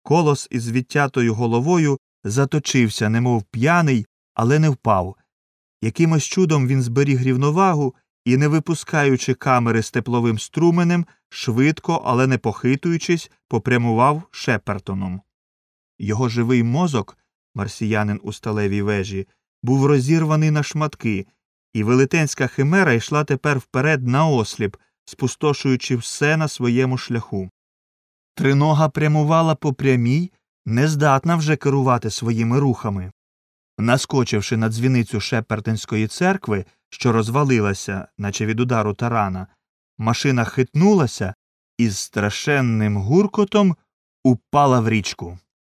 Колос із відтятою головою заточився, немов п'яний, але не впав. Якимось чудом він зберіг рівновагу і, не випускаючи камери з тепловим струменем, швидко, але не похитуючись, попрямував Шепертоном. Його живий мозок, марсіянин у сталевій вежі, був розірваний на шматки, і велетенська химера йшла тепер вперед наосліп, спустошуючи все на своєму шляху. Тринога прямувала по прямій, не здатна вже керувати своїми рухами. Наскочивши на дзвіницю Шепертонської церкви, що розвалилася, наче від удару тарана, машина хитнулася і з страшенним гуркотом упала в річку.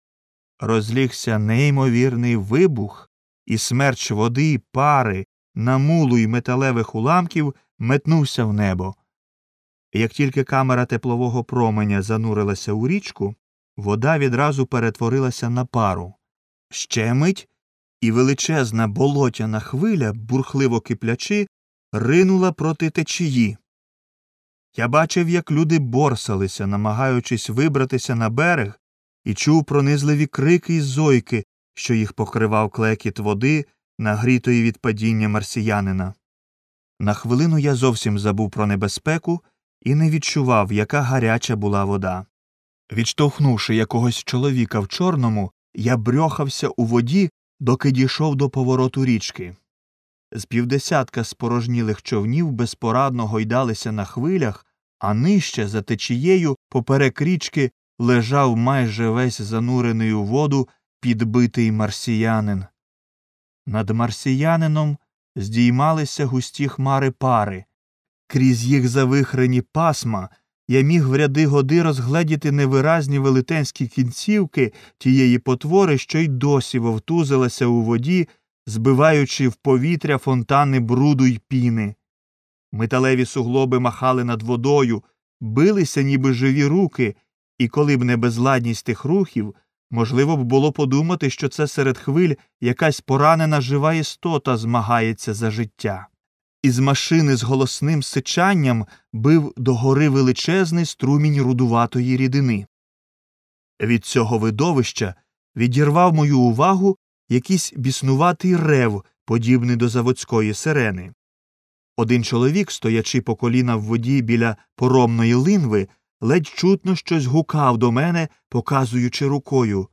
Розлігся неймовірний вибух, і смерч води, пари, намулу й металевих уламків метнувся в небо. Як тільки камера теплового променя занурилася у річку, вода відразу перетворилася на пару. Ще мить, і величезна болотяна хвиля, бурхливо киплячи, ринула проти течії. Я бачив, як люди борсалися, намагаючись вибратися на берег, і чув пронизливі крики й зойки, що їх покривав клекіт води, нагрітої від падіння марсіянина. На хвилину я зовсім забув про небезпеку і не відчував, яка гаряча була вода. Відштовхнувши якогось чоловіка в чорному, я брьохався у воді, доки дійшов до повороту річки. З півдесятка спорожнілих човнів безпорадно гойдалися на хвилях, а нижче, за течією, поперек річки, лежав майже весь занурений у воду підбитий марсіянин. Над марсіянином здіймалися густі хмари пари. Крізь їх завихрені пасма я міг в ряди годи розгледіти невиразні велетенські кінцівки тієї потвори, що й досі вовтузилася у воді, збиваючи в повітря фонтани бруду й піни. Металеві суглоби махали над водою, билися ніби живі руки, і коли б не безладність тих рухів, можливо б було подумати, що це серед хвиль якась поранена жива істота змагається за життя. Із машини з голосним сичанням бив догори величезний струмінь рудуватої рідини. Від цього видовища відірвав мою увагу якийсь біснуватий рев, подібний до заводської сирени. Один чоловік, стоячи по коліна в воді біля поромної линви, ледь чутно щось гукав до мене, показуючи рукою.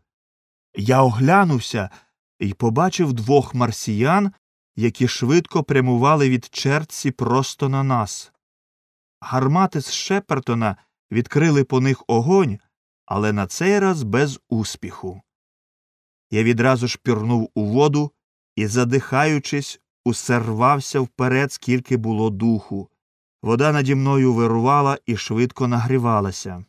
Я оглянувся і побачив двох марсіян, які швидко прямували від Чертсі просто на нас. Гармати з Шепертона відкрили по них огонь, але на цей раз без успіху. Я відразу ж пірнув у воду і, задихаючись, усе рвався вперед, скільки було духу. Вода наді мною вирувала і швидко нагрівалася.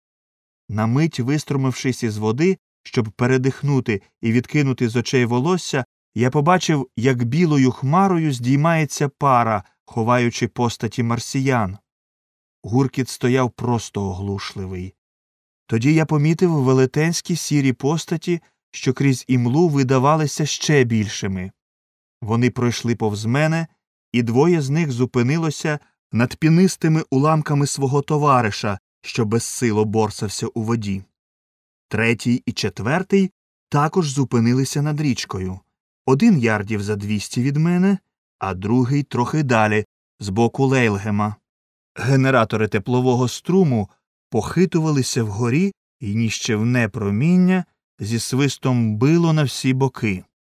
На мить, виструмившись із води, щоб передихнути і відкинути з очей волосся, я побачив, як білою хмарою здіймається пара, ховаючи постаті марсіян. Гуркіт стояв просто оглушливий. Тоді я помітив велетенські сірі постаті, що крізь імлу видавалися ще більшими. Вони пройшли повз мене, і двоє з них зупинилося над пінистими уламками свого товариша, що безсило борсався у воді. Третій і четвертий також зупинилися над річкою. Один ярдів за 200 від мене, а другий трохи далі, з боку Лейлгема. Генератори теплового струму похитувалися вгорі, і ніщівне проміння зі свистом било на всі боки.